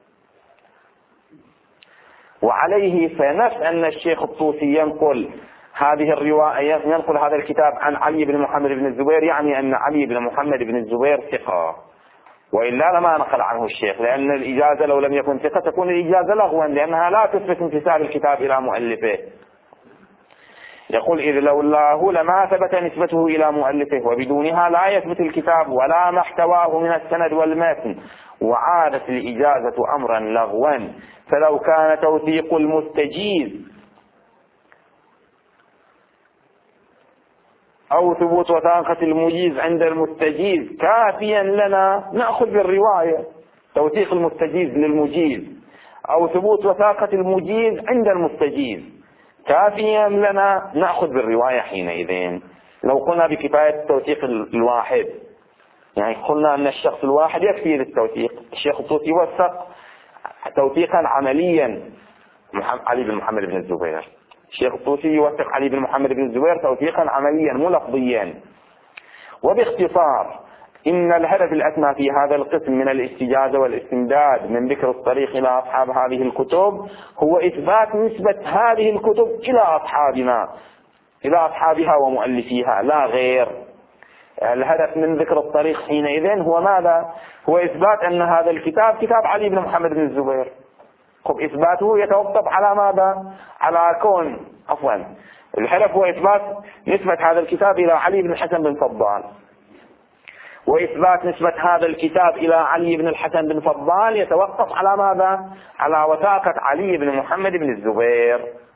وعليه فنفس أن الشيخ الطوسي ينقل هذه الرواية، ينقل هذا الكتاب عن علي بن محمد بن الزبير، يعني أن علي بن محمد بن الزبير ثقة، وإلا لما نقل عنه الشيخ، لأن الإجازة لو لم يكن ثقة تكون الإجازة لغوا، لأنها لا تثبت انتساب الكتاب إلى مؤلفه. يقول: إذ لولاه لما ثبت نسبته إلى مؤلفه، وبدونها لا يثبت الكتاب ولا ما احتواه من السند والمتن، وعادت الإجازة أمرا لغوا. فلو كان توثيق المستجيز أو ثبوت وثاقة المجيز عند المستجيز كافيا لنا نأخذ بالرواية، توثيق المستجيز للمجيز أو ثبوت وثاقة المجيز عند المستجيز كافيا لنا نأخذ بالرواية حينئذ. لو قلنا بكفاية التوثيق الواحد، يعني قلنا أن الشخص الواحد يكفي للتوثيق. الشيخ الطوسي وثق توثيقا عمليا علي بن محمد بن الزبير، الشيخ الطوسي يوثق علي بن محمد بن الزبير توثيقا عمليا مو لفظيا. وباختصار إن الهدف الأسمى في هذا القسم من الاستجازة والاستمداد من ذكر الطريق إلى أصحاب هذه الكتب هو إثبات نسبة هذه الكتب إلى أصحابنا، إلى أصحابها ومؤلفيها لا غير. الهدف من ذكر الطريق حينئذ هو ماذا؟ هو إثبات أن هذا الكتاب كتاب علي بن محمد بن الزبير. إثباته يتوقف على ماذا؟ على كون الهدف هو إثبات نسبة هذا الكتاب إلى علي بن الحسن بن فضال، وإثبات نسبة هذا الكتاب إلى علي بن الحسن بن فضال يتوقف على ماذا؟ على وثاقة علي بن محمد بن الزبير.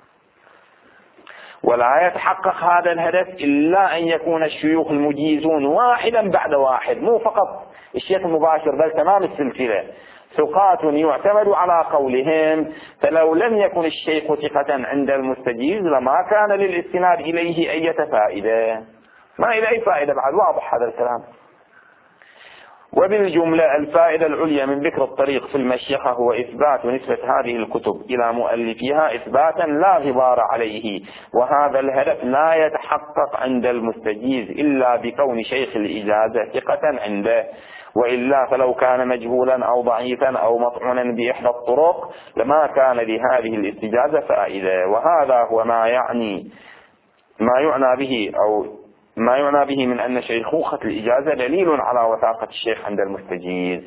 ولا يتحقق هذا الهدف إلا أن يكون الشيوخ المجيزون واحدا بعد واحد، مو فقط الشيخ المباشر بل تمام السلسلة ثقات يعتمد على قولهم، فلو لم يكن الشيخ ثقة عند المستجيز لما كان للاستناد إليه أي فائدة، ما إلى أي فائدة بعد، واضح هذا الكلام. وبالجملة الفائدة العليا من ذكر الطريق في المشيخة هو إثبات نسبة هذه الكتب إلى مؤلفيها إثباتا لا غبار عليه، وهذا الهدف لا يتحقق عند المستجيز إلا بكون شيخ الإجازة ثقة عنده، وإلا فلو كان مجهولا أو ضعيفا أو مطعونا بإحدى الطرق لما كان لهذه الاستجازة فائدة. وهذا هو ما يعنى به من أن شيخوخة الإجازة دليل على وثاقة الشيخ عند المستجيز.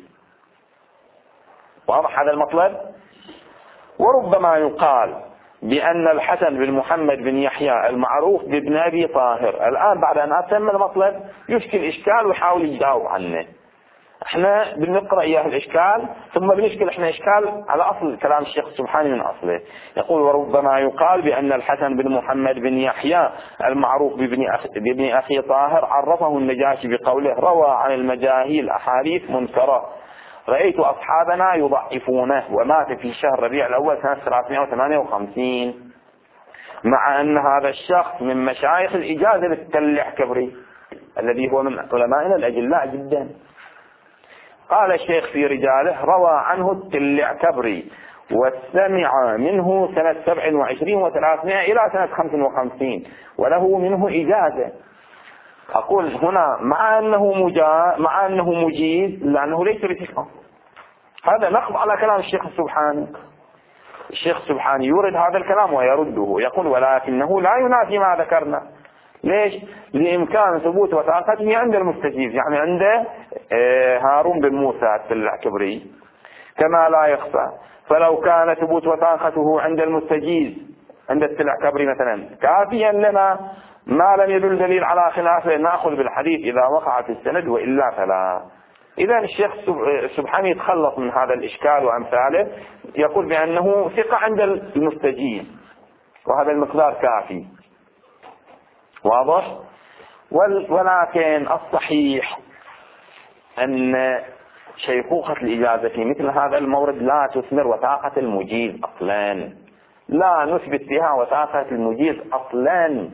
واضح هذا المطلب؟ وربما يقال بأن الحسن بن محمد بن يحيى المعروف بابن أبي طاهر، الآن بعد أن أتم المطلب يشكل إشكال ويحاول يجاوب عنه. احنا بنقرأ اياه الاشكال ثم بنشكل احنا اشكال على اصل كلام الشيخ السبحاني من اصله. يقول وربما يقال بان الحسن بن محمد بن يحيى المعروف بابن اخي طاهر عرفه النجاشي بقوله روى عن المجاهيل احاديث منكرة رأيت اصحابنا يضعفونه، ومات في شهر ربيع الاول سنة 358، مع ان هذا الشخص من مشايخ الاجازة للتلع كبري الذي هو من علمائنا الاجلاء جدا. قال الشيخ في رجاله روى عنه التلع كبري وسمع منه سنة 27 و300 إلى سنة 55 وله منه إجازة. أقول هنا مع أنه مجيز لأنه ليس بثقة، هذا نقض على كلام الشيخ السبحاني. الشيخ السبحاني يورد هذا الكلام ويرده، يقول ولكنه لا ينافي ما ذكرنا. ليش؟ لإمكان ثبوت وثاقته عند المستجيز، يعني عند هارون بن موسى الكبري كما لا يخفى. فلو كان ثبوت وثاقته عند المستجيز عند الكبري مثلا كافيا لنا ما لم يدل دليل على خلافه نأخذ بالحديث إذا وقع في السند، وإلا فلا. إذا الشيخ سبحانه يتخلص من هذا الإشكال وأمثاله، يقول بأنه ثقة عند المستجيز وهذا المقدار كافي. واضح؟ ولكن الصحيح أن شيخوخة الإجازة في مثل هذا المورد لا تثمر وثاقة المجيز أصلا، لا نثبت بها وثاقة المجيز أصلا.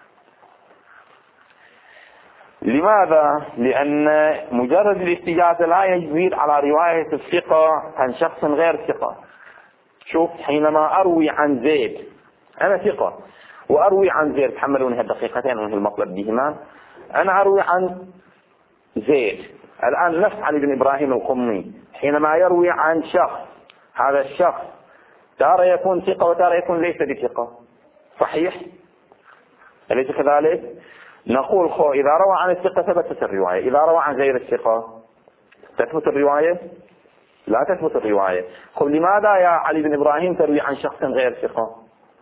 لماذا؟ لأن مجرد الاستجازة لا يزيد على رواية الثقة عن شخص غير ثقة. شوف، حينما أروي عن زيد أنا ثقة وأروي عن زيد، تحملونها الدقيقتين وهي المطلب بهما، أنا أروي عن زيد الآن نفس علي بن إبراهيم القمي حينما يروي عن شخص، هذا الشخص تارة يكون ثقة وتارة يكون ليس بثقة، صحيح؟ أليس كذلك؟ نقول إذا روى عن الثقة ثبتت الرواية، إذا روى عن غير الثقة تثبت الرواية؟ لا تثبت الرواية. لماذا يا علي بن إبراهيم تروي عن شخص غير ثقة،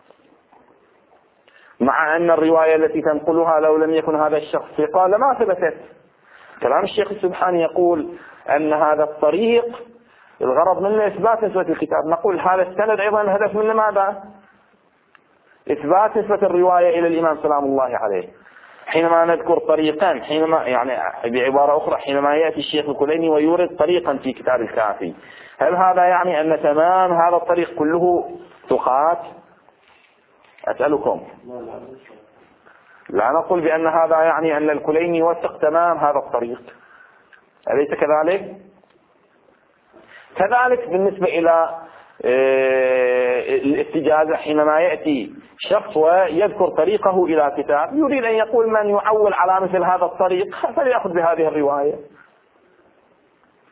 مع أن الرواية التي تنقلها لو لم يكن هذا الشخص ثقة لما ثبتت؟ كلام الشيخ السبحاني يقول أن هذا الطريق الغرض منه إثبات نسبة الكتاب. نقول هذا السند أيضا الهدف منه ماذا؟ إثبات نسبة الرواية إلى الإمام سلام الله عليه. حينما نذكر طريقا، حينما يعني بعبارة أخرى حينما يأتي الشيخ الكليني ويورد طريقا في كتاب الكافي، هل هذا يعني أن تمام هذا الطريق كله ثقات؟ أسألكم. لا نقول بأن هذا يعني أن الكليني يوثق تمام هذا الطريق، أليس كذلك؟ كذلك بالنسبة إلى الاستجازة، حينما يأتي شخص ويذكر طريقه إلى كتاب يريد أن يقول من يعول على مثل هذا الطريق فليأخذ بهذه الرواية،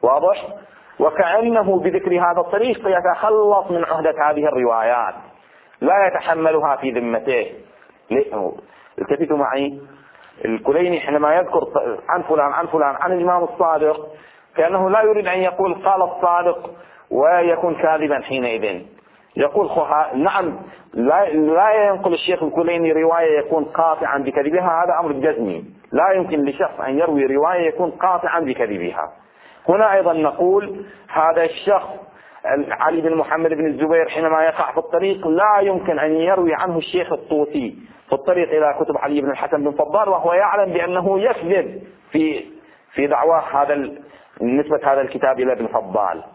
واضح؟ وكأنه بذكر هذا الطريق يتخلص من عهدة هذه الروايات، لا يتحملها في ذمته. التفتوا معي، الكليني حينما يذكر عن فلان عن فلان عن الإمام الصادق كأنه لا يريد أن يقول قال الصادق ويكون كاذبا حينئذ. يقول نعم، لا ينقل الشيخ الكليني رواية يكون قاطعا بكذبها، هذا أمر جزمي، لا يمكن لشخص أن يروي رواية يكون قاطعا بكذبها. هنا أيضا نقول هذا الشخص علي بن محمد بن الزبير حينما يقع في الطريق لا يمكن أن يروي عنه الشيخ الطوسي في الطريق إلى كتب علي بن الحسن بن فضال وهو يعلم بأنه يكذب في دعواه نسبة هذا الكتاب إلى ابن فضال.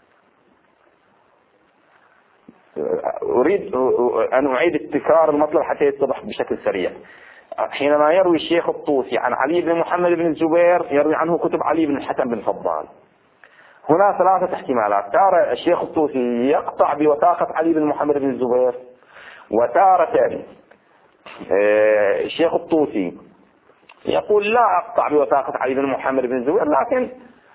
أريد أن أعيد التكرار المطلب حتى يتضح بشكل سريع. حينما يروي الشيخ الطوسي عن علي بن محمد بن الزبير يروي عنه كتب علي بن الحسن بن فضال. هنا ثلاثة احتمالات: تارة الشيخ الطوسي يقطع بوثاقة علي بن محمد بن الزبير، وتارة الشيخ الطوسي يقول لا أقطع بوثاقة علي بن محمد بن الزبير لكن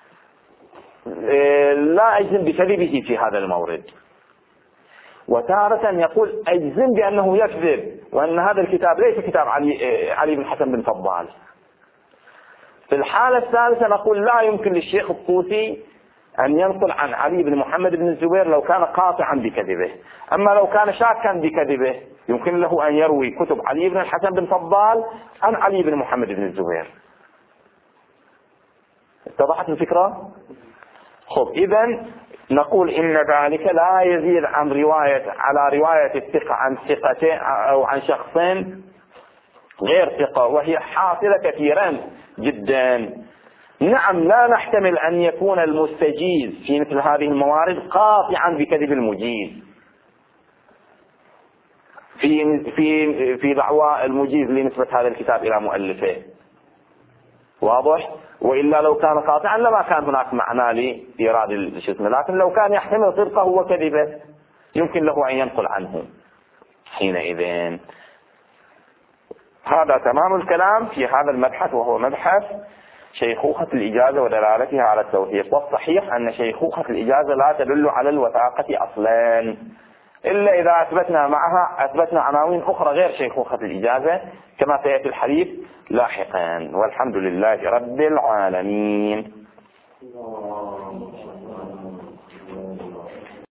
لا أجزم بكذبه في هذا المورد، وتارة يقول أجزم بأنه يكذب وأن هذا الكتاب ليس كتاب علي بن الحسن بن فضال. في الحالة الثالثة نقول لا يمكن للشيخ الطوسي أن ينقل عن علي بن محمد بن الزبير لو كان قاطعا بكذبه، أما لو كان شاكا بكذبه يمكن له أن يروي كتب علي بن الحسن بن فضال عن علي بن محمد بن الزبير. اتضحت الفكرة؟ خب، إذن نقول إن ذلك لا يزيد عن على رواية الثقة عن ثقته أو عن شخصين غير ثقة، وهي حاصلة كثيرا جدا. نعم، لا نحتمل أن يكون المستجيز في مثل هذه الموارد قاطعا بكذب المجيز في دعوى المجيز لنسبة هذا الكتاب إلى مؤلفه، واضح؟ وإلا لو كان قاطعا لما كان هناك معنى لإيراد الشتم، لكن لو كان يحتمل صدقه وكذبه يمكن له أن ينقل عنه حينئذ. هذا تمام الكلام في هذا المبحث، وهو مبحث شيخوخة الإجازة ودلالتها على التوثيق. والصحيح أن شيخوخة الإجازة لا تدل على الوثاقة أصلا، إلا إذا أثبتنا عناوين أخرى غير شيخوخة الإجازة كما سيأتي الحديث لاحقا. والحمد لله رب العالمين.